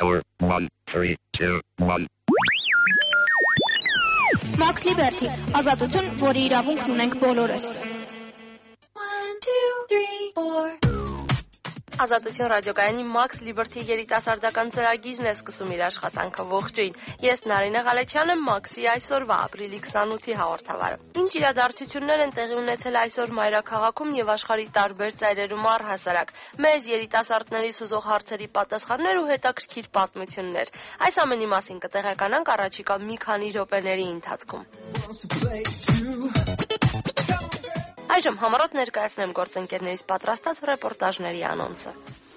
4, 1, 3, 2, 1. Max Liberty, ազատություն, որի իրավունքն ունենք բոլորս։ 1, 2, 3, 4. Ազատություն ռադիոկայանի Max Liberty երիտասարդական ծրագիրն է սկսում իր աշխատանքը ողջույն։ Ես Նարինե Ղալեչյանը, Max-ի այսօրվա ապրիլի 28-ի հաղորդավարը։ Ինչ իրադարձություններ են տեղի ունեցել այսօր մայրաքաղաքում եւ աշխարհի տարբեր ծայրերում առհասարակ։ Մեզ երիտասարդների սուզող հարցերի պատասխաններ ու հետաքրքիր պատմություններ։ Այս ամենի մասին կտեղեկանանք առաջիկա մի քանի րոպեների ընթացքում։ Այժմ համառոտ ներկայացնեմ գործընկերներից պատրաստած ռեպորտաժների անոնսը։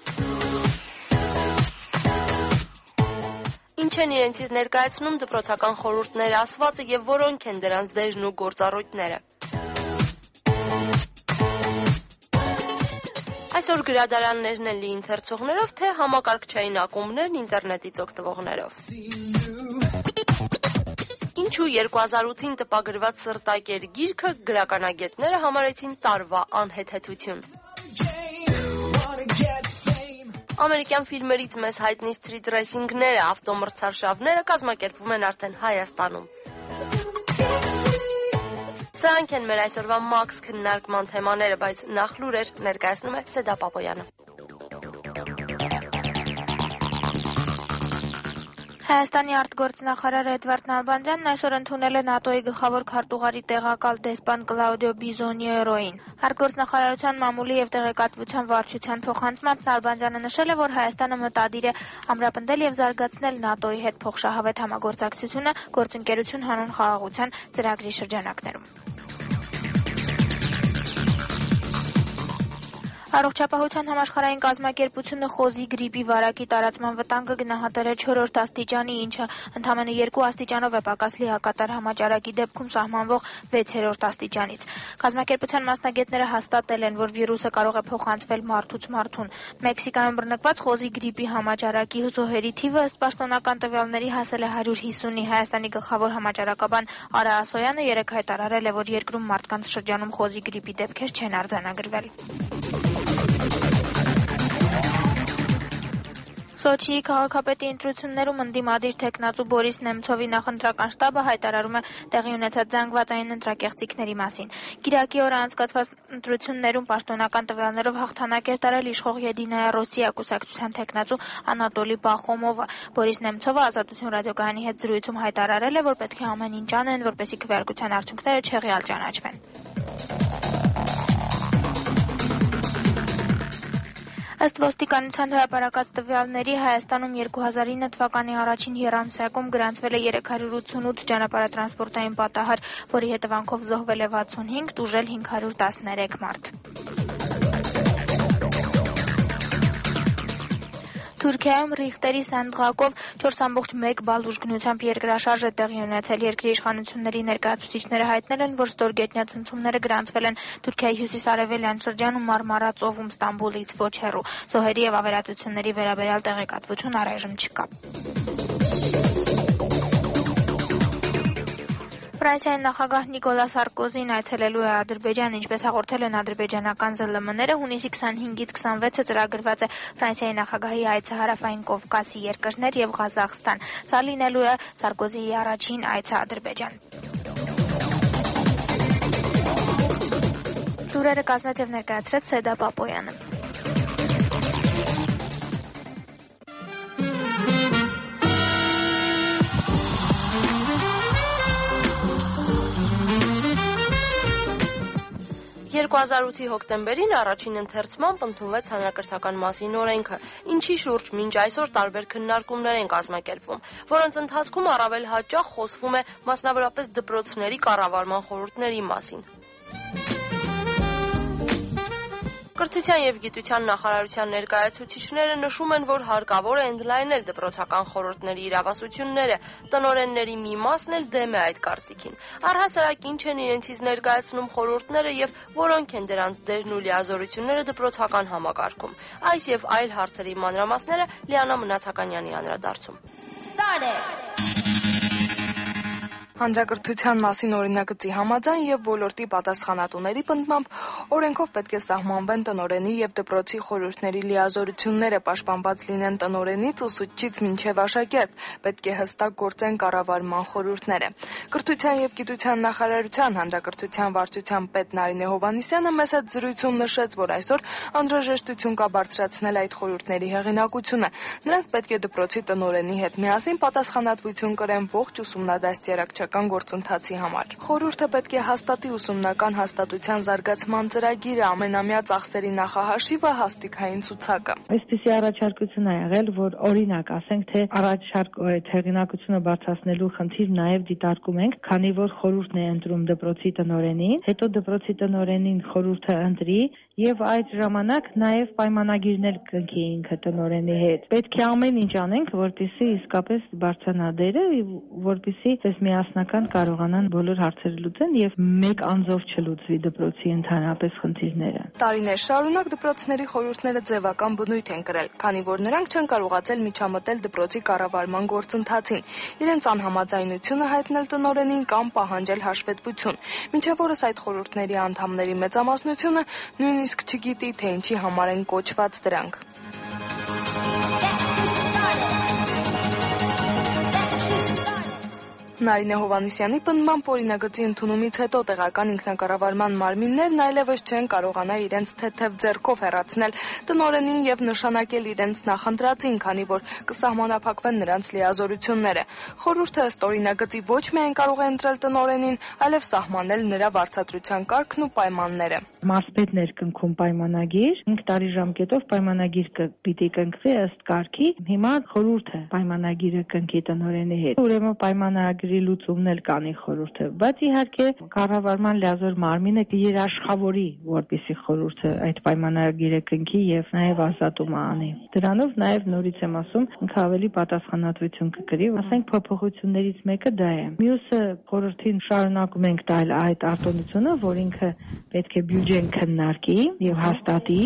Ինչ են իրենցից ներկայացնում դպրոցական խորհուրդներ ասվածը եւ որոնք են դրանց դերն ու գործառույթները։ Այսօր գրադարաններն են լի ընթերցողներով, թե համակարգչային ակումբներն ինտերնետից օգտվողներով։ Ինչու 2008-ին տպագրված սրտակեր գիրքը գրականագետները համարեցին տարվա անհեթեթություն։ Ամերիկյան ֆիլմերից մեզ հայտնի սթրիթ ռեյսինգները, ավտոմրցարշավները կազմակերպվում են արդեն Հայաստանում։ Սրանք են մեր այսօրվա Max քննարկման թեմաները, բայց նախ լուրեր ներկայացնում է Սեդա Պապոյանը։ Հայաստանի արտգործնախարար Էդվարդ Նալբանդյանն այսօր ընդունել է ՆԱՏՕ-ի գլխավոր քարտուղարի տեղակալ դեսպան Կլաուդիո Բիզոնիերոին։ Արտգործնախարարության մամուլի եւ տեղեկատվության վարչության փոխանցմամբ Նալբանդյանը նշել է, որ Հայաստանը մտադիր է ամրապնդել եւ զարգացնել ՆԱՏՕ-ի հետ փոխշահավետ համագործակցությունը գործընկերություն հանուն խաղաղության ծրագրի շրջանակներում։ Առողջապահության համաշխարհային կազմակերպությունը խոզի գրիպի վարակի տարածման վտանգը գնահատել է 4-րդ աստիճանի, ինչը ընդամենը 2 աստիճանով է պակաս լիակատար համաճարակի դեպքում սահմանվող 6-րդ աստիճանից։ Կազմակերպության մասնագետները հաստատել են, որ վիրուսը կարող է փոխանցվել մարդուց մարդուն։ Մեքսիկայում բռնկված խոզի գրիպի համաճարակի զոհերի թիվը ըստ պաշտոնական տվյալների հասել է 150-ի։ Հայաստանի գլխավոր համաճարակաբան Արա Ասոյանը երեկ հայտարարել է, որ երկրում մարդկանց շրջանում խոզի գրիպի դեպքեր չեն արձանագրվել։ Սոչիի քաղաքապետի ընտրություններում ընդդիմադիր թեկնածու Բորիս Նեմցովի նախընտրական շտաբը հայտարարում է տեղի ունեցած զանգվածային ընտրակեղծիքների մասին։ Կիրակի օրը անցկացված ընտրություններում պաշտոնական տվյալներով հաղթանակ էր տարել իշխող Եդինայա Ռոսիա կուսակցության թեկնածու Անատոլի Պախոմովը։ Բորիս Նեմցովը Ազատություն ռադիոկայանի հետ զրույցում հայտարարել է, որ պետք է ամեն ինչ անեն, որպեսզի քվեարկության արդյունքները չեղյալ ճանաչվեն։ Ըստ ոստիկանության հրապարակած տվյալների Հայաստանում 2009 թվականի առաջին եռամսյակում գրանցվել է 388 ճանապարհատրանսպորտային պատահար, որի հետևանքով զոհվել է 65, տուժել 513 մարդ։ Թուրքիայում Ռիխտերի սանդղակով 4.1 բալ ուժգնությամբ երկրաշարժ է տեղի ունեցել։ Երկրի իշխանությունների ներկայացուցիչները հայտնել են, որ ստորգետնյա ցնցումները գրանցվել են Թուրքիայի հյուսիսարևելյան շրջանում Մարմարա ծովում Ստամբուլից ոչ հեռու։ Զոհերի եւ ավերածությունների վերաբերյալ տեղեկատվություն առայժմ չկա։ Ֆրանսիայի նախագահ Նիկոլա Սարկոզին այցելելու է Ադրբեջան, ինչպես հաղորդել են ադրբեջանական ԶԼՄ-ները, հունիսի 25-ից 26-ը ծրագրված է Ֆրանսիայի նախագահի այցը Հարավային Կովկասի երկրներ եւ Ղազախստան։ Սա լինելու է Սարկոզիի առաջին այցը Ադրբեջան։ Լուրերը կազմեց եւ ներկայացրեց Սեդա Պապոյանը։ Երկու 2008-ի հոկտեմբերին առաջին ընթերցմամբ ընդունվեց հանրակրթական մասին օրենքը, ինչի շուրջ մինչ այսօր տարբեր քննարկումներ են կազմակերպվում, որոնց ընթացքում առավել հաճախ խոսվում է մասնավորապես դպրոցների կառավարման խորհուրդների մասին։ Կրթության եւ գիտության նախարարության ներկայացուցիչները նշում են, որ հարկավոր է ընդլայնել դպրոցական խորհուրդների իրավասությունները, տնօրենների մի մասն էլ դեմ է այդ կարծիքին։ Առհասարակ ինչ են իրենցից ներկայացնում խորհուրդները եւ որոնք են դրանց դերն ու լիազորությունները դպրոցական համակարգում։ Այս եւ այլ հարցերի մանրամասները Լիանա Մնացականյանի անդրադարձում։ Հանրակրթության մասին օրինագծի համաձայն եւ ոլորտի պատասխանատուների պնդմամբ օրենքով պետք է սահմանվեն տնօրենի եւ դպրոցի խորհուրդների լիազորությունները, պաշտպանված լինեն տնօրենից, ուսուցչից մինչեւ աշակերտ, պետք է հստակ գործեն կառավարման խորհուրդները։ Կրթության եւ գիտության նախարարության հանրակրթության վարչության պետ Նարինե Հովհաննիսյանը մեծ հետ զրույցում նշեց, որ այսօր անհրաժեշտություն կա բարձրացնել այդ խորհուրդների հեղինակությունը։ Նրանք պետք է դպրոցի տնօրենի հետ միասին պատասխանատվություն կրեն ողջ ուսումնադաստիարակչական գործընթացի համար։ Խորհուրդը պետք է հաստատի ուսումնական հաստատության զարգացման ծրագիրը, ամենամյա ծախսերի նախահաշիվը, հաստիքային ցուցակը։ Այսպիսի առաջարկություն է եղել, որ օրինակ ասենք թե հեղինակությունը բարձրացնելու խնդիր նաև դիտարկում ենք, քանի որ խորհուրդն է ընտրում դպրոցի տնօրենին, հետո դպրոցի տնօրենին խորհուրդը ընտրի եւ այդ ժամանակ նաև պայմանագիրներ կնքի ինքը տնօրենի հետ։ Պետք է ամեն ինչ անենք, որպեսզի իսկապես բարձրանա դերը, որպեսզի այս միասնական կարողանան բոլոր հարցերը լուծեն եւ մեկ անձով չլուծվի դպրոցի ընդհանրապես խնդիրները։ Տարիներ շարունակ դպրոցների խորհուրդները ձևական բնույթ են կրել, քանի որ նրանք չեն կարողացել միջամտել դպրոցի կառավարման գործընթացին, իրենց անհամաձայնությունը հայտնել տնօրենին կամ պահանջել հաշվետվություն։ Մինչև օրս այդ խորհուրդների անդամների մեծամասնությունը նույնիսկ չգիտի, թե ինչի համար են կոչված դրանք։ Նարինե Հովհաննիսյանի պնդմամբ օրինագծի ընդունումից հետո տեղական ինքնակառավարման մարմիններն այլևս չեն կարողանա իրենց թեթև ձեռքով հեռացնել տնօրենին եւ նշանակել իրենց նախընտրածին, քանի որ կսահմանափակվեն նրանց լիազորությունները։ Խորհուրդը ըստ օրինագծի ոչ միայն կարող է ընտրել տնօրենին, այլև սահմանել նրա վարձատրության կարգն ու պայմանները։ Մարզպետն էր կնքում պայմանագիր, 5 տարի ժամկետով պայմանագիր պիտի կնքվի ըստ կարգի։ Հիմա խորհուրդը պայմանագիրը կնքի տնօրենի հետ։ Ուրեմն պայմանագրի լուծումն էլ կանի խորհուրդը, բայց իհարկե կառավարման լիազոր մարմինը երաշխավորի, որպեսզի խորհուրդը այդ պայմանագիրը կնքի եւ նաեւ ազատում անի։ Դրանով նաեւ նորից եմ ասում, ինքը ավելի պատասխանատվություն կկրի, ասենք փոփոխություններից մեկը դա է։ Մյուսը խորհրդին շարունակում ենք տալ այդ արտոնությունը, որ ինքը պետք է բյուջեն քննարկի եւ հաստատի։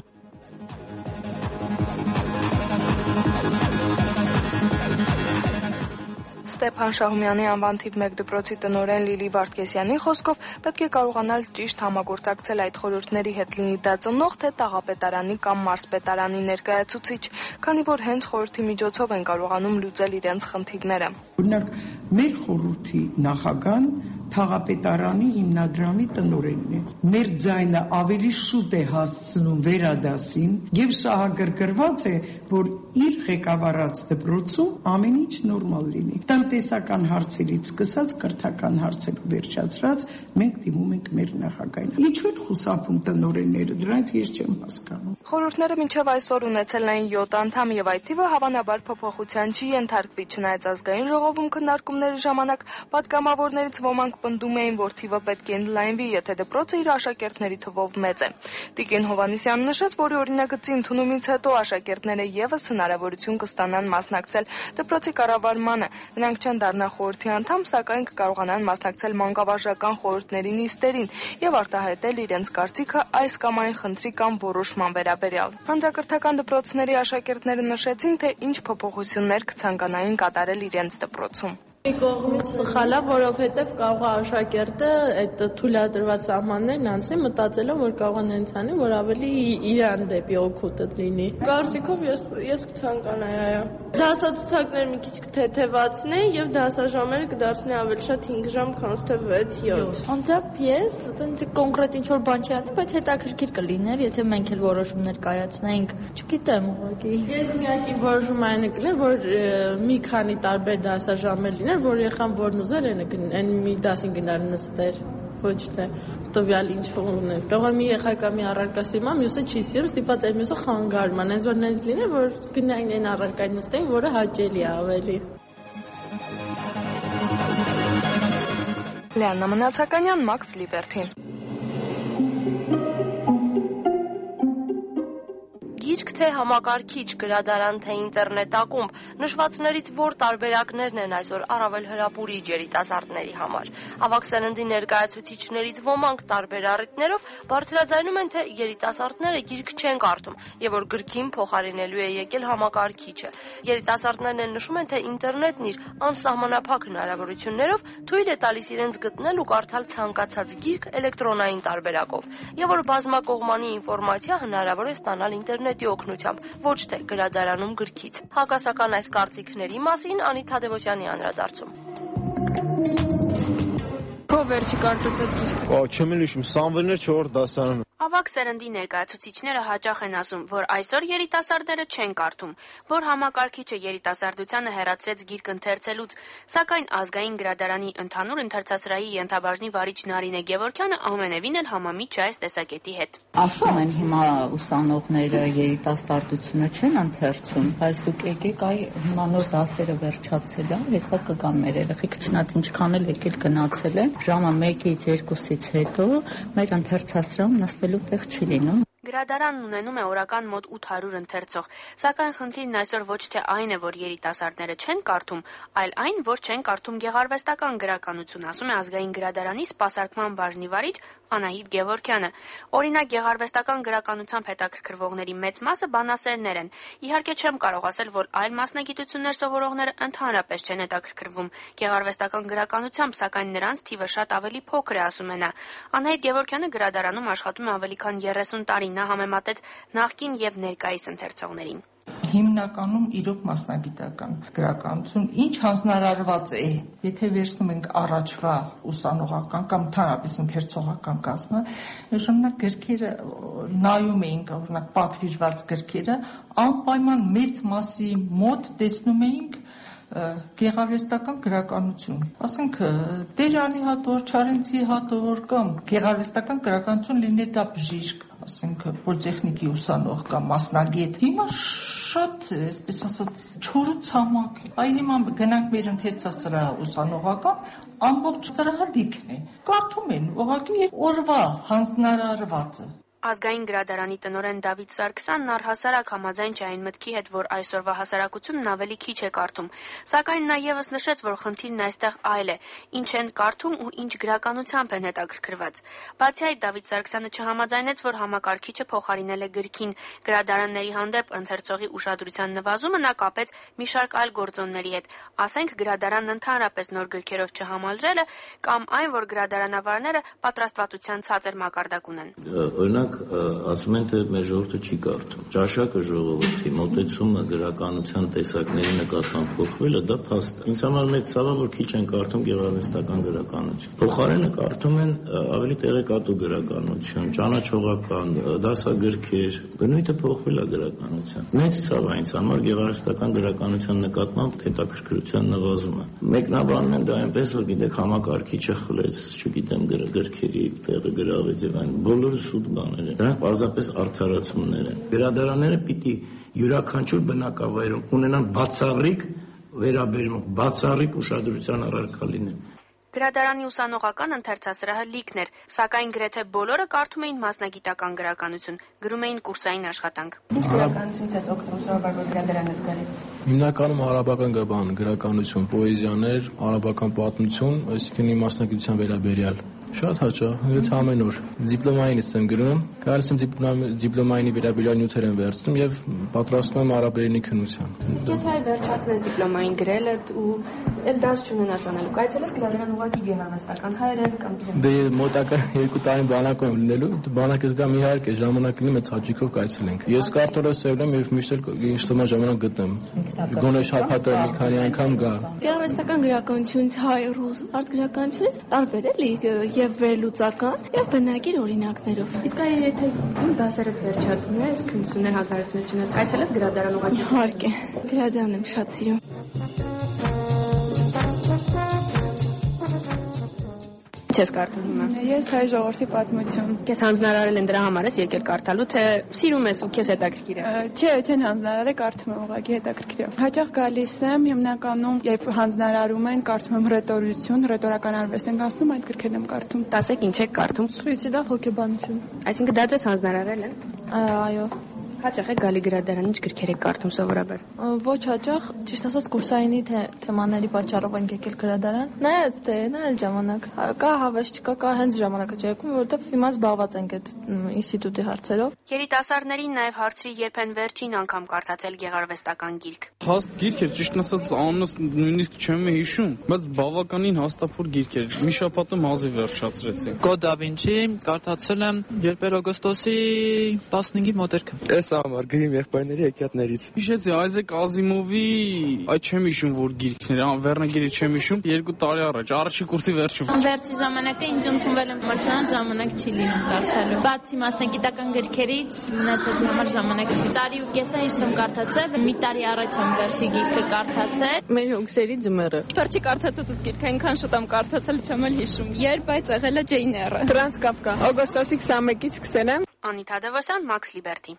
Ստեփան Շահումյանի անվան թիվ 1 դպրոցի տնօրեն Լիլի Վարդգեսյանի խոսքով պետք է կարողանալ ճիշտ համագործակցել այդ խորհուրդների հետ, լինի դա ծնող, թե տաղապետարանի կամ մարզպետարանի ներկայացուցիչ, քանի որ հենց խորհրդի միջոցով են կարողանում լուծել իրենց խնդիրները։ Օրինակ, մեր խորհրդի նախագահան Թաղապետարանի հիմնադրամի տնօրենն է։ Մեր ձայնը ավելի շուտ է հասցնում վերադասին եւ շահագրգռված է, որ իր ղեկավարած դպրոցում ամեն ինչ նորմալ լինի։ Տնտեսական հարցերից սկսած կրթական հարցեր վերջացրած մենք դիմում ենք մեր նախագահին։ Ինչու են խուսափում տնօրենները, դրանից ես չեմ հասկանում։ Խորհուրդները մինչև այսօր ունեցել են 7 անդամ եւ այդ թիվը հավանաբար փոփոխության չի ենթարկվի, չնայած ազգային ժողովում քննարկումների ժամանակ պատգամավորներից ոմանք պնդում էին, որ թիվը պետք է ընդլայնվի, եթե դպրոցը իր աշակերտների թվով մեծ է։ Տիկին Հովհաննիսյանն նշեց, որ օրինագծի ընդունումից հետո աշակերտները եւս հնարավորություն կստանան մասնակցել դպրոցի կառավարմանը։ Նրանք չեն դառնա խորհրդի անդամ, սակայն կկարողանան մասնակցել մանկավարժական խորհուրդների նիստերին եւ արտահայտել իրենց կարծիքը այս կամ այն խնդրի կամ որոշման վերաբերյալ։ Հանրակրթական դպրոցների աշակերտները նշեցին, թե ինչ փոփոխություններ կցանկանային կատարել իրենց դպրոցում։ Մի կողմից սխալ է, որովհետև կարող է աշակերտը այդ թույլատրված սահմաններն անցնի, մտածելով, որ կարող է նենց անի, որ ավելի իրան դեպի օգուտը լինի։ Կարծիքով ես կցանկանայի, այո։ Դասացուցակները մի քիչ կթեթևացնի եւ դասաժամերը կդարձնի ավելի շատ 5 ժամ, քան թե 6-7։ Անձամբ ես այդպես կոնկրետ ինչ-որ բան չի անի, բայց հետաքրքիր կլիներ, եթե մենք էլ որոշումներ կայացնենք։ Չգիտեմ ուղղակի։ Ես միակի որոշում այն կլիներ, որ մի քանի տարբեր դասաժամեր լինեն, որ եղան որն ուզեր այն մի դասին գնալ նստեր, ոչ թե տվյալ ինչ-որ ուներ։ Կարող է մի եղակա մի առարկա սիրում, մյուսը չի սիրում, ստիպված այն մյուսը խանգարում է, այնց որ նենց լիներ, որ գնային այն առարկային նստեին, որը հաճելի է ավելի։ Լիաննա Մնացականյան, Մաքս Լիբերթին։ գիրք, թե համակարգիչ, գրադարան, թե ինտերնետ ակումբ, նշվածներից որ տարբերակներն են այսօր առավել հրապուրիչ երիտասարդների համար։ Ավագ սերնդի ներկայացուցիչներից ոմանք տարբեր առիթներով բարձրաձայնում են, թե երիտասարդները գիրք չեն կարդում եւ որ գրքին փոխարինելու է եկել համակարգիչը։ Երիտասարդներն են նշում են, թե ինտերնետն իր անսահմանափակ հնարավորություններով թույլ է տալիս իրենց գտնել ու կարդալ ցանկացած գիրք էլեկտրոնային տարբերակով, եւ որ բազմակողմանի ինֆորմացիա հնարավոր է ստանալ ինտերնետի օգնությամբ, ոչ թե գրադարանում գրքից։ Հակասական այս կարծիքների մասին Անիտ Թադևոսյանի անդրադարձում։ Քո վերջի կարծացած գիրքը։ Չեմ հիշում, Սամվելներ 4 դասարանում։ Ավագ սերնդի ներկայացուցիչները հաճախ են ասում, որ այսօր երիտասարդները չեն կարդում, որ համակարգիչը երիտասարդությանը հեռացրեց գիրք ընթերցելուց, սակայն ազգային գրադարանի ընդհանուր ընթերցասրահի ենթաբաժնի վարիչ Նարինե Գևորգյանը ամենևին էլ համամիջ չէ այս տեսակետի հետ։ Ասում են հիմա ուսանողները երիտասարդությունը չեն ընթերցում, բայց դուք եկեք այ հիմա նոր դասերը վերջացել են, հեսա կգան մեր երեխեք, չնայած ինչքան էլ եկել գնացել են, ժամը 1-ից 2-ից հետո մեր ընթերցասրահում նստելու տեղ չի լինում։ Գրադարանն ունենում է օրական մոտ 800 ընթերցող, սակայն խնդիրն այսօր ոչ թե այն է, որ երիտասարդները չեն կարդում, այլ այն, որ չեն կարդում գեղարվեստական գրականություն, ասում է ազգային գրադարանի սպասարկման բաժնի վարիչ Անահիտ Գևորգյանը։ Օրինակ, գեղարվեստական գրականությամբ հետաքրքրվողների մեծ մասը բանասերներ են։ Իհարկե չեմ կարող ասել, որ այլ մասնագիտություններ սովորողները ընդհանրապես չեն հետաքրքրվում գեղարվեստական գրականությամբ, սակայն նրանց թիվը շատ ավելի փոքր է, ասում է նա։ Անահիտ Գևորգյանը գրադարանում աշխատում է ավելի քան 30 տարի, նա համեմատեց նախկին եւ ներկայիս ընթերցողներին։ Հիմնականում իրոք մասնագիտական գրականություն ինչ հանձնարարված է, եթե վերցնում ենք առաջվա ուսանողական կամ ընդհանրապես ընթերցողական կազմը, ժամանակ գրքերը նայում էինք, օրինակ պատվիրված գրքերը, անպայման մեծ մասի մոտ տեսնում էինք գեղարվեստական գրականություն, ասենք Տերյանի հատոր, Չարենցի հատոր կամ գեղարվեստական գրականություն լինի դա բժիշկ, ասենք պոլիտեխնիկի ուսանող կամ մասնագետ։ Հիմա շատ, այսպես ասած, չորուցամակ է։ Այ հիմա գնանք մեր ընթերցասրահ ուսանողական, ամբողջ սրահը լիքն է։ Կարդում են ուղղակի օրվա հանձնարարվածը։ Ազգային գրադարանի տնօրեն Դավիթ Սարգսյանն առհասարակ համաձայն չէ այն մտքի հետ, որ այսօրվա հասարակությունն ավելի քիչ է կարդում, սակայն նա ևս նշեց, որ խնդիրն այստեղ այլ է, ինչ են կարդում ու ինչ գրականությամբ են հետաքրքրված։ Բացի այդ, Դավիթ Սարգսյանը չհամաձայնեց, որ համակարգիչը փոխարինել է գրքին։ Գրադարանների հանդեպ ընթերցողի ուշադրության նվազումը նա կապեց մի շարք այլ գործոնների հետ, ասենք գրադարանն ընդհանրապես նոր գրքերով չհամալրելը կամ այն, որ գրադարանավարները պատրաստվածության ցածր մակարդակ ունեն։ Օրինակ ասում են, թե մեր ժողովուրդը չի կարդում։ Ճաշակը ժողովրդի մոտեցումը գրականության տեսակների նկատմամբ փոխվելը դա փաստ է։ Ինձ համար մեծ ցավ է, որ քիչ են կարդում գեղարվեստական գրականություն։ Փոխարենը կարդում են ավելի տեղեկատու գրականություն, ճանաչողական, դասագրքեր, բնույթը փոխվել է գրականության։ Մեծ ցավ է ինձ համար գեղարվեստական գրականության նկատմամբ հետաքրքրության նվազումը։ Մեկնաբանում են դա այնպես, որ գիտեք համակարգիչը խլեց, չգիտեմ, գրքերի տեղը գրավեց եւ այն բոլորը սուտ բաներ են։ Դրանք պարզապես արդարացումներ են։ Գրադարանները պիտի յուրաքանչյուր բնակավայրում ունենան բացառիկ վերաբերմունք, բացառիկ ուշադրության առարկա լինեն։ Գրադարանի ուսանողական ընթերցասրահը լիքն էր, սակայն գրեթե բոլորը կարդում էին մասնագիտական գրականություն, գրում էին կուրսային աշխատանք։ Ինչ գրականությունից ես օգտվում սովորաբար որ գրադարանից գալիս։ Հիմնականում արաբական գրականություն, պոեզիաներ, արաբական պատմություն, այսինքն մասնագիտության վերաբերյալ։ Շատ հաճախ, գրեթե ամեն օր։ Դիպլոմայինից եմ գրում, գալիս եմ դիպլոմայինի վերաբերյալ նյութեր եմ վերցնում եւ պատրաստում եմ արաբերենի քննության։ Իսկ եթե վերջացնես դիպլոմային գրելը ու այլ դաս չունենաս անելու, կայցելես գրադարան ուղղակի գեղարվեստական հայերեն կամ դե մոտակա 2 տարի բանակում լինելու, բանակից գամ իհարկե ժամանակ լինի մեծ հաճույքով կայցելենք։ Ես կարդալը սերում եմ եւ միշտ էլ ինչ-որ ժամանակ գտնեմ։ Գոնե շաբաթը մի քանի անգամ գա։ Գեղարվեստական գրականությունից հայ ռուս արտգրականությունից տարբեր էլի եւ վերլուծական եւ բնագիր օրինակներով։ Իսկ այ եթե դասերը վերջացնում ես, քննություններ հազարացնություն ես, կայցելես գրադարան ուղղակի։ Իհարկե, գրադարան եմ շատ սիրում։ Չես կարդում հիմա։ Ես հայ ժողովրդի պատմություն։ Քեզ հանձնարարել են դրա համար ես եկել կարդալու, թե սիրում ես ու քեզ հետաքրքիր է։ Չէ, չեն հանձնարարել, կարդում եմ ուղղակի հետաքրքիր։ Հաճախ գալիս եմ հիմնականում, երբ հանձնարարում են, կարդում եմ ռետորություն, ռետորական արվեստ ենք անցնում, այդ գրքերն եմ կարդում։ Տասեք ինչ եք կարդում։ Սուիցիդալ հոգեբանություն։ Այսինքն դա ձեզ հանձնարարել են։ Այո։ Հաճախ է գալի գրադարան, ինչ գրքեր եք կարդում սովորաբար։ Ոչ հաճախ, ճիշտ ասած կուրսայինի թեմաների պատճառով ենք եկել գրադարան։ Նայած թե նայել ժամանակ։ Կա հավես չկա, կա հենց ժամանակը չերկում, որովհետև հիմա զբաղված ենք այդ ինստիտուտի հարցերով։ Երիտասարդներին նաև հարցրի, երբ են վերջին անգամ կարդացել գեղարվեստական գիրք։ Հաստ գիրք էր, ճիշտ ասած անունս նույնիսկ չեմ հիշում, բայց բավականին հաստափոր գիրք էր։ Մի շաբաթը մազի վերջացրեցի։ Կոդ դա Վինչի կարդացել եմ երբ էր օգոստոսի 15-ի մոտերքը։ Էս համար գրիմ եղբայրների հեքիաթներից։ Հիշեցի Այզեք Ազիմովի, այդ չեմ հիշում որ գիրքն էր, վերնագիրը չեմ հիշում, 2 տարի առաջ, առաջի կուրսի վերջում։ Վերջի ժամանակը ինչ ընդունվել եմ մրցանակ, ժամանակ չի լինում կարդալու։ Բացի մասնագիտական գրքերից, մնացածի համար ժամանակ չի։ Տարի ու կեսա ինչ եմ կարդացել, մի տարի առաջ եմ վերջի գիրքը կարդացել։ Մեր հոգսերի ձմեռը։ Վերջի կարդացածս գիրքը այնքան շուտ եմ կարդացել, չեմ էլ հիշում։ Երբ բայց եղել է Ջեյն Էյրը։ Ֆրանց Կաֆկա։ Օգոստոսի 21-ից սկսել եմ։ Անիթա Դևոսյան, Max Liberty։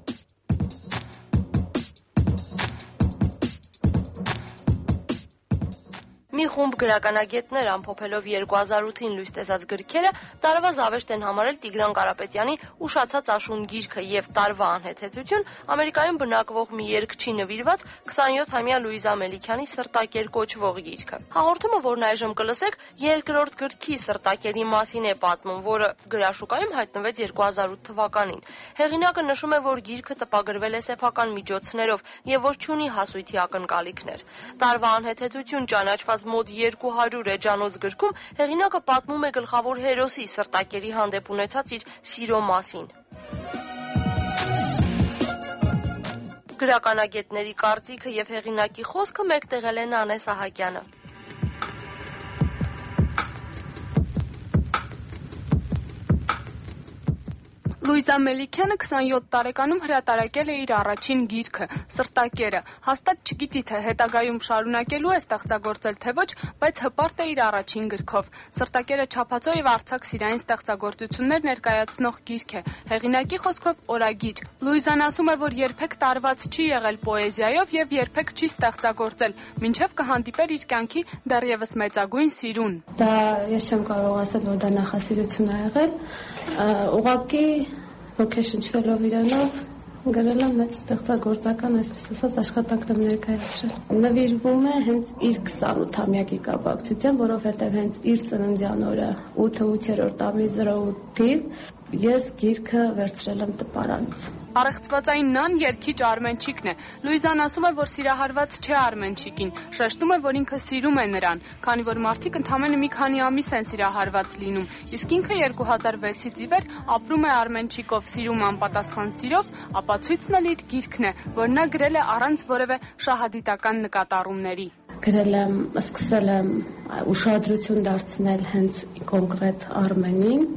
Մի խումբ գրականագետներ ամփոփելով 2008-ին լույս տեսած գրքերը տարվա զավեշտ են համարել Տիգրան Կարապետյանի «Ուշացած աշուն» գիրքը եւ տարվա անհեթեթություն Ամերիկայում բնակվող մի երգչի նվիրված 27-ամյա Լուիզա Մելիքյանի «Սրտակեր» կոչվող գիրքը։ Հաղորդումը, որն այժմ կլսեք, երկրորդ գրքի «Սրտակերի» մասին է պատմում, որը գրաշուկայում հայտնվեց 2008 թվականին։ Հեղինակը նշում է, որ գիրքը տպագրվել է սեփական միջոցներով եւ որ չունի հասույթի ակնկալիքներ։ Տարվա անհեթեթություն ճանաչված մոտ 200 էջանոց գրքում հեղինակը պատմում է գլխավոր հերոսի Սրտակերի հանդեպ ունեցած իր սիրո մասին։ Գրականագետների կարծիքը եւ հեղինակի խոսքը մեկտեղել է Նանե Սահակյանը։ Լուիզա Մելիքյանը 27 տարեկանում հրատարակել է իր առաջին գիրքը՝ «Սրտակերը»։ Հաստատ չգիտի, թե հետագայում շարունակելու է ստեղծագործել, թե ոչ, բայց հպարտ է իր առաջին գրքով։ «Սրտակերը» չափածո եւ արձակ սիրային ստեղծագործություններ ներկայացնող գիրք է։ Հեղինակի խոսքով օրագիր։ Լուիզան ասում է, որ երբեք տարված չի եղել պոեզիայով եւ երբեք չի ստեղծագործել, մինչեւ կհանդիպեր իր կյանքի դեռևս մեծագույն սիրուն։ Դա ես չեմ կարող ասել, որ դա նախասիրություն է եղել, ուղղակի ոգեշնչվելով իրանով գրել եմ մեծ ստեղծագործական, այսպես ասած, աշխատանքն եմ ներկայացրել։ Նվիրվում է հենց իր 28-ամյակի կապակցությամբ, որովհետև հենց իր ծննդյան օրը 8-8-րդ ամիսը 08-ին ես գիրքը վերցրել եմ տպարանից։ Առեղծվածային Նան երգիչ Արմենչիկն է։ Լուիզան ասում է, որ սիրահարված չէ Արմենչիկին, շեշտում է, որ ինքը սիրում է նրան, քանի որ մարդիկ ընդամենը մի քանի ամիս են սիրահարված լինում, իսկ ինքը 2006-ից ի վեր ապրում է Արմենչիկով, սիրում անպատասխան սիրով, ապացույցն էլ իր գիրքն է, որ նա գրել է առանց որևէ շահադիտական նկատառումների։ Գրել եմ, սկսել եմ ուշադրություն դարձնել հենց կոնկրետ Արմենին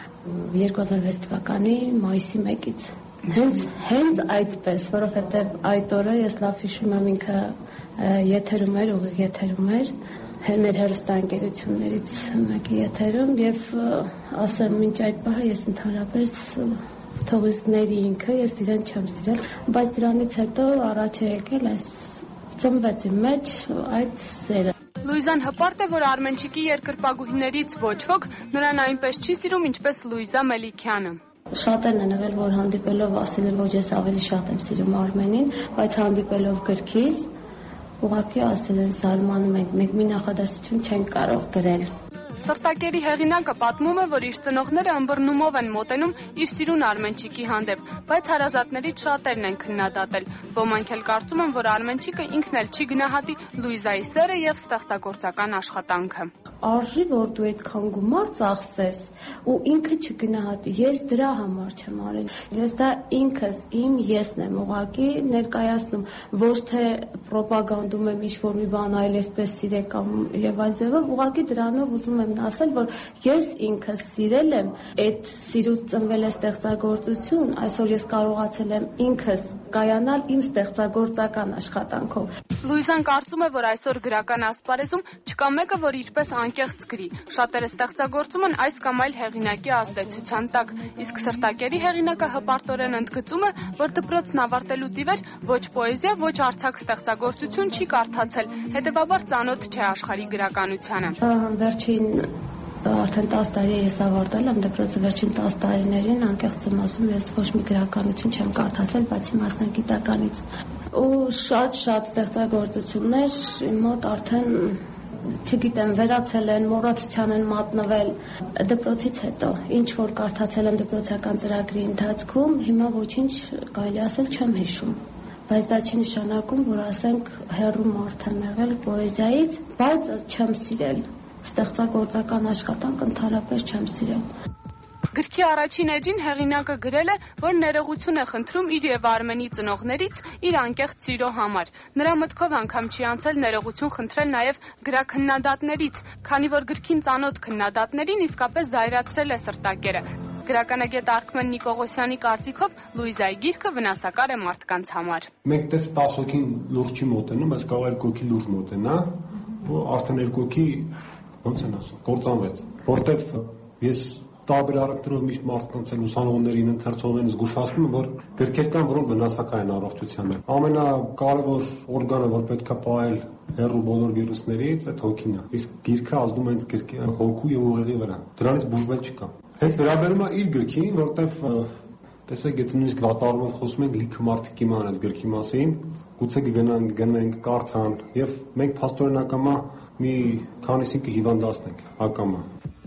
2006 թվականի մայիսի 1-ից։ Հենց այդպես, որովհետև այդ օրը ես լավ հիշում եմ, ինքը եթերում էր, ուղիղ եթերում էր, մեր հեռուստաընկերություններից մեկի եթերում եւ ասեմ, մինչ այդ պահը ես ընդհանրապես թողիցների ինքը, ես իրեն չեմ սիրել, բայց դրանից հետո առաջ է եկել այս ծնվեց իմ մեջ այդ սերը։ Լուիզան հպարտ է, որ Արմենչիկի երկրպագուհիներից ոչ ոք նրան այնպես չի սիրում, ինչպես Լուիզա Մելիքյանը։ Շատերն են եղել, որ հանդիպելով ասել են, որ ես ավելի շատ եմ սիրում Արմենին, բայց հանդիպելով գրքից ուղղակի ասել են զարմանում ենք, մենք մի նախադասություն չենք կարող գրել։ Սրտակերի հեղինակը պատմում է, որ իր ծնողները ըմբռնումով են մոտենում իր սիրուն Արմենչիկի հանդեպ, բայց հարազատներից շատերն են քննադատել։ Ոմանք էլ կարծում են, որ Արմենչիկը ինքն էլ չի գնահատի Լուիզայի սերը եւ ստեղծագործական աշխատանքը։ Արժի, որ դու այդքան գումար ծախսես ու ինքը չգնահատի։ Ես դրա համար չեմ արել։ Ես դա ինքս իմ եսն եմ ուղղակի ներկայացնում, ոչ թե ռոպագանդում եմ ինչ-որ մի բան այլ այսպես սիրեք կամ եւ այլ ձևով, ուղղակի դրանով ուզում եմ ասել, որ ես ինքս սիրել եմ, այդ սիրուց ծնվել է ստեղծագործություն, այսօր ես կարողացել եմ ինքս կայանալ իմ ստեղծագործական աշխատանքով։ Լուիզան կարծում է, որ այսօր գրական ասպարեզում չկա մեկը, որ իրպես անկեղծ գրի։ Շատերը ստեղծագործում են այս կամ այլ հեղինակի ազդեցության տակ, իսկ Սրտակերի հեղինակը հպարտորեն ընդգծում է, որ դպրոցն ավարտելուց ի վեր ոչ պոեզիա, ոչ արձակ ստեղծագործություն չի կարդացել, հետևաբար ծանոթ չէ աշխարհի գրականությանը։ Վերջին Արդեն 10 տարի է ես ավարտել եմ դպրոցը, վերջին 10 տարիներին անկեղծ եմ ասում, ես ոչ մի գրականություն չեմ կարդացել, բացի մասնագիտականից։ Ու շատ ստեղծագործություններ իմ մոտ արդեն չգիտեմ, վերացել են, մոռացության են մատնվել դպրոցից հետո։ Ինչ որ կարդացել եմ դպրոցական ծրագրի ընթացքում, հիմա ոչինչ կարելի ասել չեմ հիշում։ Բայց դա չի նշանակում, որ ասենք հեռու մարդ եմ եղել պոեզիայից, բայց չեմ սիրել։ Ստեղծագործական աշխատանք ընդհանրապես չեմ սիրել։ Գրքի առաջին էջին հեղինակը գրել է, որ ներողություն է խնդրում իր եւ Արմենի ծնողներից իր անկեղծ սիրո համար։ Նրա մտքով անգամ չի անցել ներողություն խնդրել նաեւ գրաքննադատներից, քանի որ գրքին ծանոթ քննադատներին իսկապես զայրացրել է սրտակերը։ Գրականագետ Արքմեն Նիկողոսյանի կարծիքով Լուիզայի գիրքը վնասակար է մարդկանց համար։ Մենք դες 10 հոգին լուրջ չի մոտենում, բայց կարող է 2 հոգի լուրջ մոտենա, ու արդեն 2 հոգի ոնց են ասում, կործանվեց, որտեվ ես տարբեր առակներով միշտ մարդկանց են ուսանողներին, ընթերցողներին զգուշացնում եմ, որ գրքեր կան, որոնք վնասակար են առողջությանը։ Ամենակարևոր օրգանը, որ պետք է պահել հեռու բոլոր վիրուսներից, այդ հոգին է։ Իսկ գիրքը ազդում է հենց գրքի հոգու եւ ուղեղի վրա։ Դրանից բուժվել չկա։ Հենց վերաբերում է իր գրքին, որտեվ տեսեք, եթե նույնիսկ վատառումով խոսում ենք, լիքը մարդիկ իմանան այդ գրքի մասին, գուցե գնանք, կարդան, եւ մենք փաստորեն ակամա մի քանիսին կհիվանդացնենք ակամա։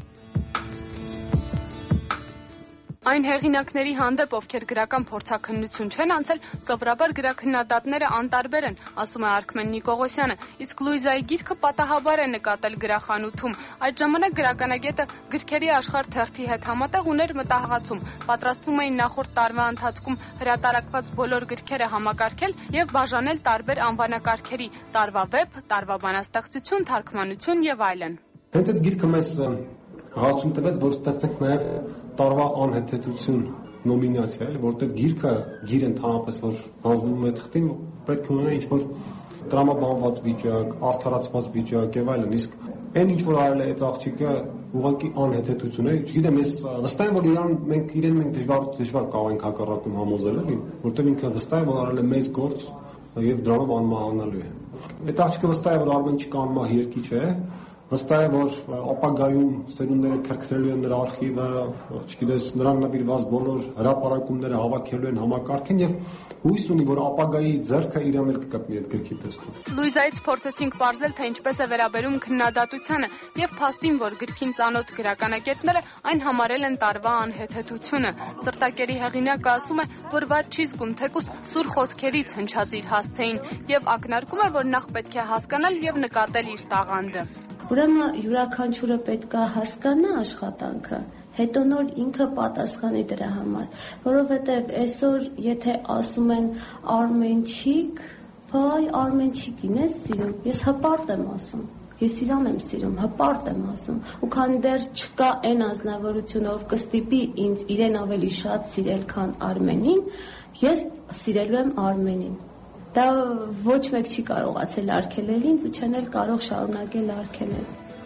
Այն հեղինակների հանդեպ, ովքեր գրական փորձաքննություն չեն անցել, սովորաբար գրաքննադատները անտարբեր են, ասում է Արքմեն Նիկողոսյանը, իսկ Լուիզայի գիրքը պատահաբար է նկատել գրախանութում։ Այդ ժամանակ գրականագետը գրքերի աշխարհ թերթի հետ համատեղ ուներ մտահղացում, պատրաստվում էին նախորդ տարվա ընթացքում հրատարակված բոլոր գրքերը համակարգել եւ բաժանել տարբեր անվանակարգերի՝ տարվա վեպ, տարվա բանաստեղծություն, թարգմանություն եւ այլն։ Հենց այդ գիրքը մեզ հարցում տվեց, որ ստեղծենք նաեւ տարվա անհեթեթություն նոմինացիա, որտեղ գիրքը գիր ընդհանրապես որ հանձնվում է թղթին, պետք է ունենա ինչ-որ տրամաբանված վիճակ, արդարացված վիճակ եւ այլն, իսկ այն ինչ որ արել է այդ աղջիկը ուղղակի անհեթեթություն է, չգիտեմ, ես վստահ եմ, որ իրեն մենք դժվար կարող ենք հակառակում համոզել, էլի, որտեղ ինքը վստահ է, որ արել է մեծ գործ եւ դրանով անմահանալու է։ Այդ աղջիկը վստահ է, որ Արմեն չկանմահ երկիչ է, վստահ է, որ ապագայում սերունդները քրքրելու են նրա արխիվը, չգիտես, նրան նվիրված բոլոր հրապարակումները հավաքելու են, համակարգեն եւ հույս ունի, որ ապագայի ձեռքը իրան էլ կկպնի այդ գրքի տեսքով։ Լուիզայից փորձեցինք ողջել, թե ինչպես է վերաբերում քննադատությանը եւ փաստին, որ գրքին ծանոթ գրականագետները այն համարել են տարվա անհեթեթությունը։ Սրտակերի հեղինակը ասում է, որ ված չի զգում թեկուս սուր խոսքերից հնչած իր հասցեին եւ ակնարկում է, որ նախ պետք է հասկանալ եւ նկատել իր տաղանդը։ Ուրեմն յուրաքանչյուրը պետք է հասկանա աշխատանքը, հետո նոր ինքը պատասխանի դրա համար, որովհետև այսօր եթե ասում են Արմենչիկ, վայ Արմենչիկին ես սիրում, ես հպարտ եմ ասում, ես իրան եմ սիրում, հպարտ եմ ասում, ու քանի դեռ չկա այն անձնավորությունը, ով կստիպի ինձ իրեն ավելի շատ սիրել, քան Արմենին, ես սիրելու եմ Արմենին։ Դա ոչ մեկ չի կարողացել արգելել ինձ ու չեն էլ կարող շարունակել արգելել։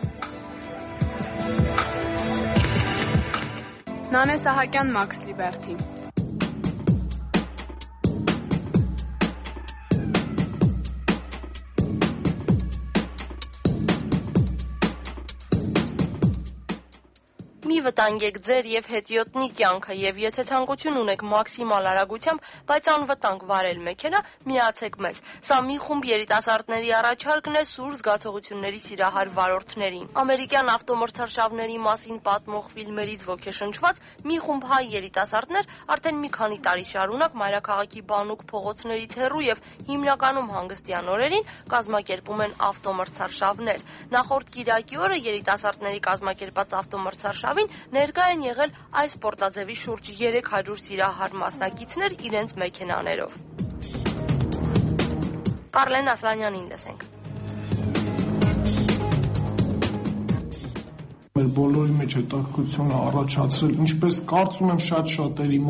Նանե Սահակյան, Մաքս Լիբերթի։ Մի վտանգեք ձեր եւ հետիոտնի կյանքը եւ եթե ցանկություն ունեք մաքսիմալ արագությամբ, բայց անվտանգ վարել մեքենա, միացեք մեզ։ Սա մի խումբ երիտասարդների առաջարկն է սուր զգացողությունների սիրահար վարորդներին։ Ամերիկյան ավտոմրցարշավների մասին պատմող ֆիլմերից ոգեշնչված մի խումբ հայ երիտասարդներ արդեն մի քանի տարի շարունակ մայրաքաղաքի բանուկ փողոցներից հեռու եւ հիմնականում հանգստյան օրերին կազմակերպում են ավտոմրցարշավներ։ Նախորդ Կիրակի օրը երիտասարդների կազմակերպած ավտոմրցարշավին ներկա են եղել այս սպորտաձևի շուրջ 300 սիրահար մասնակիցներ իրենց մեքենաներով։ Կարլեն Ասլանյանին լսենք։ Մեր բոլորի մեջ հետաքրքրությունը առաջացրել, ինչպես կարծում եմ շատ շատերի մոտ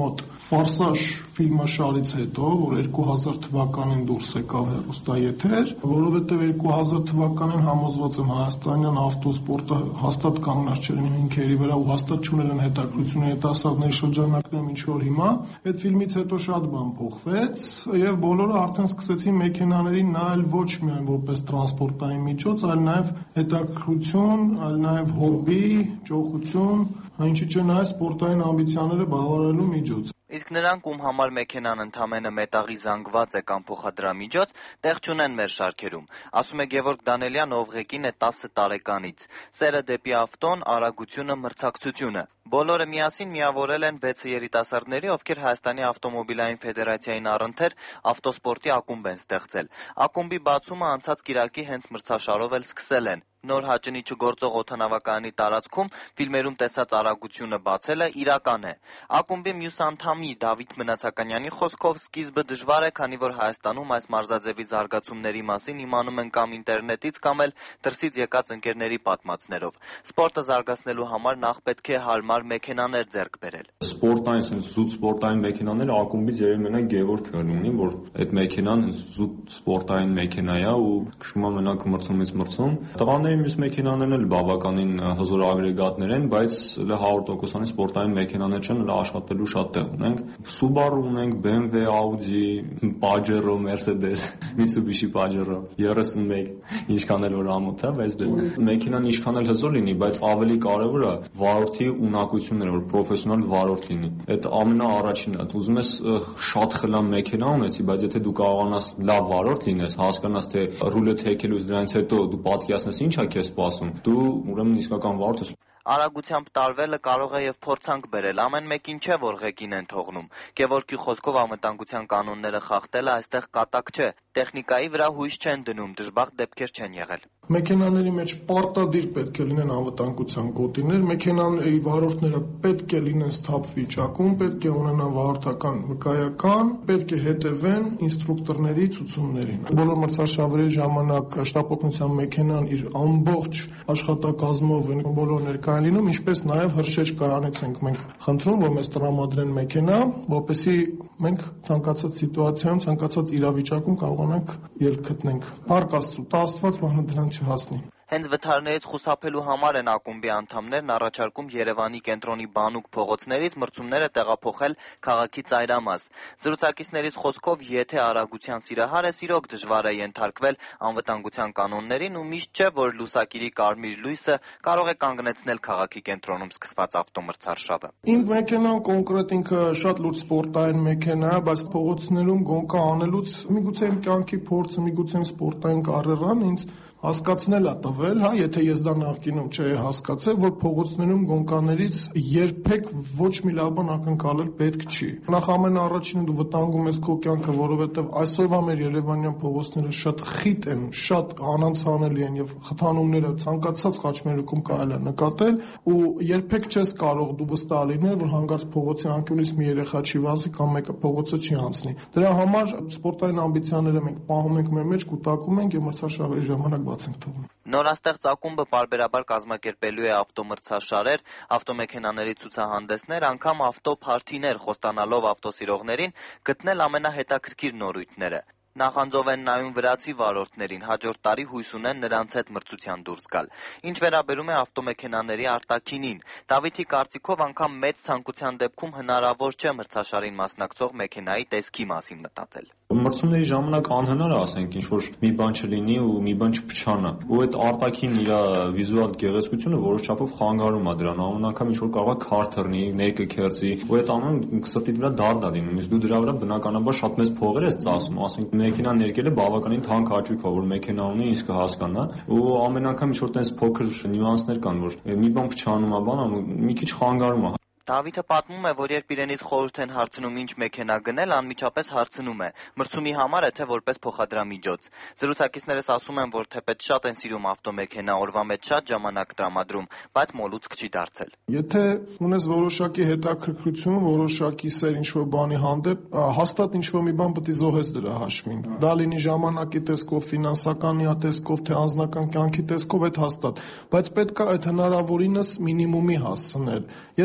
Ֆորսաժ ֆիլմաշարից հետո, որ 2000 թվականին դուրս եկավ հեռուստաեթեր, որովհետև 2000 թվականին համոզված եմ հայաստանյան ավտոսպորտը հաստատ կանգնած չէր հիմքերի վրա ու հաստատ չուներ են հետաքրքրություն երիտասարդների շրջանակներում ինչ որ հիմա, այդ ֆիլմից հետո շատ բան փոխվեց եւ բոլորը արդեն սկսեցին մեքենաներին նայել ոչ միայն որպես տրանսպորտային միջոց, այլ նաեւ հետաքրքրություն, այլ նաեւ հոբբի, ճոխություն, ինչի՞ չէ նաեւ սպորտային ամբիցիաները բավարարելու միջոց։ Իսկ նրանք, ում համար մեքենան ընդամենը մետաղի զանգված է կամ փոխադրամիջոց, տեղ չունեն մեր շարքերում, ասում է Գևորգ Դանելյան, ով ղեկին է 10 տարեկանից։ Սերը դեպի ավտոն, արագությունը, մրցակցությունը։ Բոլորը միասին միավորել են 6 երիտասարդների, ովքեր Հայաստանի ավտոմոբիլային ֆեդերացիային առընթեր ավտոսպորտի ակումբ են ստեղծել։ Ակումբի բացումը անցած կիրակի հենց մրցաշարով էլ սկսել են։ Նոր հաճնի չգործող օդանավակայանի տարածքում ֆիլմերում տեսած արագությունը բացելը իրական է։ Ակումբի մյուս անդամի Դավիթ Մնացականյանի խոսքով սկիզբը դժվար է, քանի որ Հայաստանում այս մարզաձևի զարգացումների մասին իմանում են կամ ինտերնետից, կամ էլ դրսից եկած ընկերների պատմածներով։ Սպորտը զարգացնելու համար նախ պետք է հարմար մեքենաներ ձեռք բերել։ Սպորտային, զուտ սպորտային մեքենաները ակումբից երևի մենակ Գևորգն ունի, որ այդ մեքենան զուտ սպորտային մեքենա է ու քշում է մենակ մրցումից մրցում։ Տղաների մյուս մեքենաներն էլ բավականին հզոր ագրեգատներ են, բայց 100%-անի սպորտային մեքենաներ չեն, հələ աշխատելու շատ տեղ ունենք։ Subaru ունենք, BMW, Audi, Pajero, Mercedes, Mitsubishi Pajero 31, ինչքան էլ որ ամոթ է, բայց դե մեքենան ինչքան էլ հզոր լինի, բայց ավելի կարևորը վարորդի ունակությունն է, որ պրոֆեսիոնալ վարորդ լինի։ Այդ ամենաառաջինն է։ Ուզում ես շատ խլամ մեքենա ունեցի, բայց եթե դու կարողանաս լավ վարորդ լինես, հասկանաս թե ռուլը թեքելուց դրանից հետո դու պատկերացնես ինչ է քեզ սպասում, դու ուրեմն իսկական վարորդ ես։ Արագությամբ տարվելը կարող է եւ փորձանք բերել, ամեն մեկին չէ, որ ղեկին են թողնում։ Գևորգի խոսքով անվտանգության կանոնները խախտելը այստեղ կատակ չէ, տեխնիկայի վրա հույս չեն դնում, դժբախտ դեպքեր չեն եղել։ Մեքենաների մեջ պարտադիր պետք է լինեն անվտանգության գոտիներ, մեքենաների վարորդները պետք է լինեն սթափ վիճակում, պետք է ունենան վարորդական վկայական, պետք է հետևեն ինստրուկտորների ցուցումներին։ Բոլոր մրցաշավերի ժամանակ շտապօգնության մեքենան իր ամբողջ աշխատակազմով բոլոր ներկայ լինում, ինչպես նաև հրշեջ կայանից ենք մենք խնդրում, որ մեզ տրամադրեն մեքենա, որպեսզի մենք ցանկացած սիտուացիայում, ցանկացած իրավիճակում կարողանանք ելք գտնենք։ Փառք Աստծո, Աստված բանը դրան չհասնի։ Հենց վթարներից խուսափելու համար են ակումբի անդամներն առաջարկում Երևանի կենտրոնի բանուկ փողոցներից մրցումները տեղափոխել քաղաքի ծայրամաս։ Զրուցակիցներից խոսքով, եթե արագության սիրահար ես, իրոք դժվար է ենթարկվել անվտանգության կանոններին ու միշտ չէ, որ լուսակիրի կարմիր լույսը կարող է կանգնեցնել քաղաքի կենտրոնում սկսված ավտոմրցարշավը։ Իմ մեքենան կոնկրետ ինքը շատ լուրջ սպորտային մեքենա է, բայց փողոցներում գոնկա անելուց միգուցե իմ կյանքի փորձը, միգուցե իմ սպորտային կարիերան ինձ հասկացնել է տվել, հա, եթե ես դա նախկինում չէի հասկացել, որ փողոցներում գոնկաներից երբեք ոչ մի լավ բան ակնկալել պետք չի։ Նախ ամենաառաջինը դու վտանգում ես քո կյանքը, որովհետև այսօրվա մեր երևանյան փողոցները շատ խիտ են, շատ անանցանելի են եւ խթանումները ցանկացած խաչմերուկում կարելի է նկատել ու երբեք չես կարող դու վստահ լինել, որ հանգարց փողոցի անկյունից մի երեխա չի վազի կամ մեկը փողոցը չի անցնի։ Դրա համար սպորտային ամբիցիաները մենք պահում ենք մեր մեջ, կուտակում ենք եւ մրցաշավերի ժամանակ Նորաստեղծ ակումբը պարբերաբար կազմակերպելու է ավտոմրցաշարեր, ավտոմեքենաների ցուցահանդեսներ, անգամ ավտոփարթիներ, խոստանալով ավտոսիրողներին գտնել ամենահետաքրքիր նորույթները։ Նախանձով են նայում վրացի վարորդներին, հաջորդ տարի հույս ունեն նրանց հետ մրցության դուրս գալ։ Ինչ վերաբերում է ավտոմեքենաների արտաքինին, Դավիթի կարծիքով անգամ մեծ ցանկության դեպքում հնարավոր չէ մրցաշարին մասնակցող մեքենայի տեսքի մասին մտածել։ Մրցումների ժամանակ անհնար է, ասենք, ինչ որ մի բան չլինի ու մի բան չփչանա։ Ու այդ արտաքին իր վիզուալ գեղեցկությունը որոշ չափով խանգարում է դրան։ Ամեն անգամ ինչ որ կարող է քար թռնի, ներկը քերծի, ու այդ ամենը սրտիդ վրա դարդ է լինում։ Իսկ դու դրա վրա բնականաբար շատ մեծ փողեր ես ծախսում, ասենք մեքենա ներկելը բավականին թանկ հաճույք է, որ մեքենա ունի, իսկ հասկանա։ Ու ամեն անգամ ինչ որ տես փոքր նյուանսներ կան, որ մի բան փչանում է, բան, մի քիչ խանգարում է։ Դավիթը պատմում է, որ երբ իրենից խորհուրդ են հարցնում ինչ մեքենա գնել, անմիջապես հարցնում է՝ մրցումի համար է թե որպես փոխադրամիջոց։ Զրուցակիցներս ասում են, որ թեպետ շատ են սիրում ավտոմեքենա, օրվա մեջ շատ ժամանակ տրամադրում, բայց մոլուցք չի դարձել։ Եթե ունես որոշակի հետաքրքրություն, որոշակի սեր ինչ-որ բանի հանդեպ, հաստատ ինչ-որ մի բան պետք է զոհես դրա հաշվին։ Դա լինի ժամանակի տեսքով, ֆինանսական տեսքով, թե անձնական կյանքի տեսքով, այդ հաստատ, բայց պետք է այդ հնարավորինս մինիմումի հասցնել։ Ես անձամբ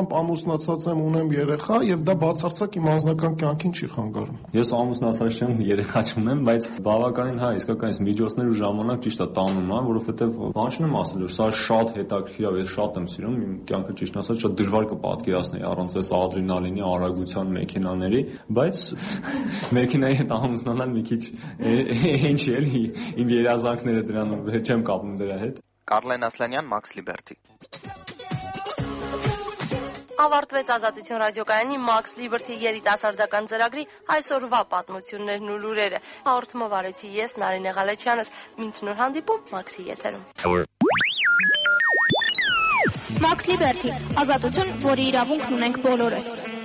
պատասխանությամբ ամուսնացած եմ, ունեմ երեխա եւ դա բացարձակ իմ անձնական կյանքին չի խանգարում։ Ես ամուսնացած չեմ, երեխա չունեմ, բայց բավականին իսկականից միջոցներ ու ժամանակ ճիշտ է տանում, որովհետեւ բան չեմ ասել, որ սա շատ հետաքրքիր է, ես շատ եմ սիրում, իմ կյանքը ճիշտ ասած շատ դժվար կպատկերացնեի առանց այս ադրենալինի, արագության, մեքենաների, բայց մեքենայի հետ ամուսնանալ մի քիչ ինչ էլի, իմ երազանքները դրանով չեմ կապում դրա հետ։ Կարլեն Ասլանյան, Max Liberty։ Ավարտվեց Ազատություն ռադիոկայանի Max Liberty երիտասարդական ծրագրի այսօրվա պատմություններն ու լուրերը։ Հաղորդումով արեցի ես Նարինե Ղալեչյանս։ Մինչ նոր հանդիպում Max-ի եթերում։ Max Liberty, ազատություն, որի իրավունքն ունենք բոլորս։